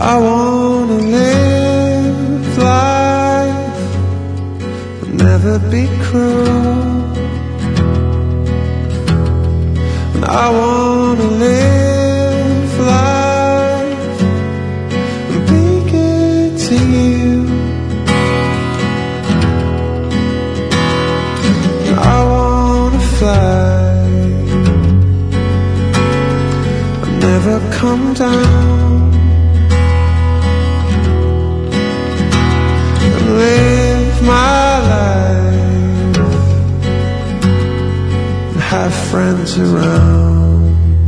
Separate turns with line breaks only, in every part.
I wanna live life, but never be cruel. And I wanna live life and be good to you. And I wanna fly and never come down. Live my life and have friends around.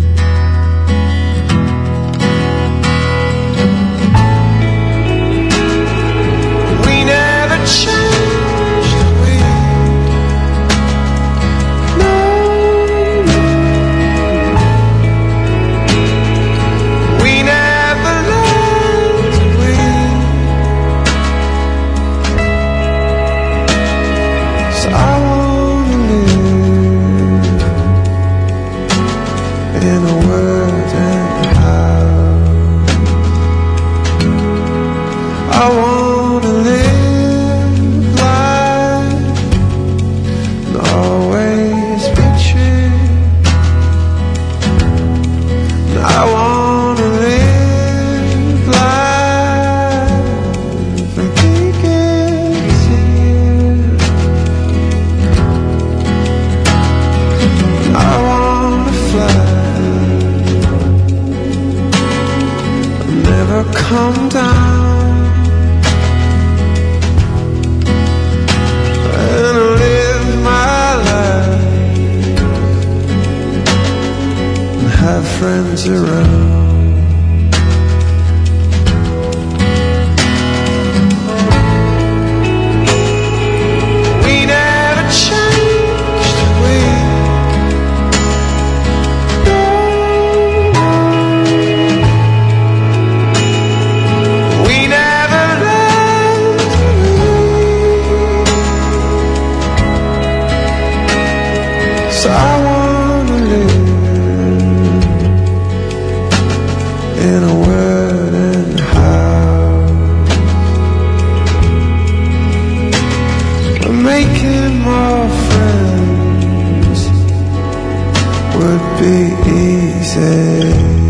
We never changed, we no. We never left, we I wanna live in a world and house. I wanna live life and always be true. And I wanna live life and be good to you. I wanna fly and never come down, and live my life and have friends around. We never changed, we So I wanna live in a wooden house. But making more friends would be easy.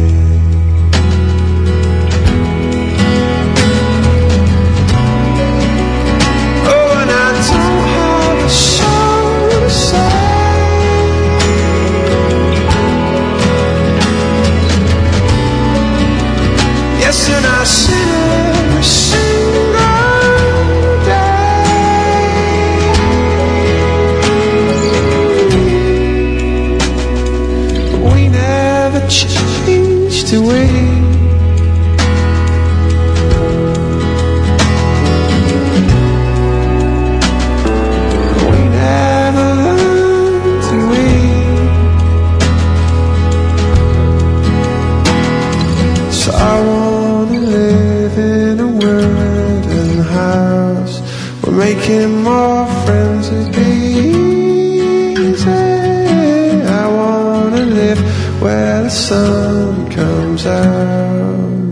And I sin every single day. We never changed the way. We never learned to wait. So I wanna live in a wooden house where making more friends would be easy. I wanna live where the sun comes out.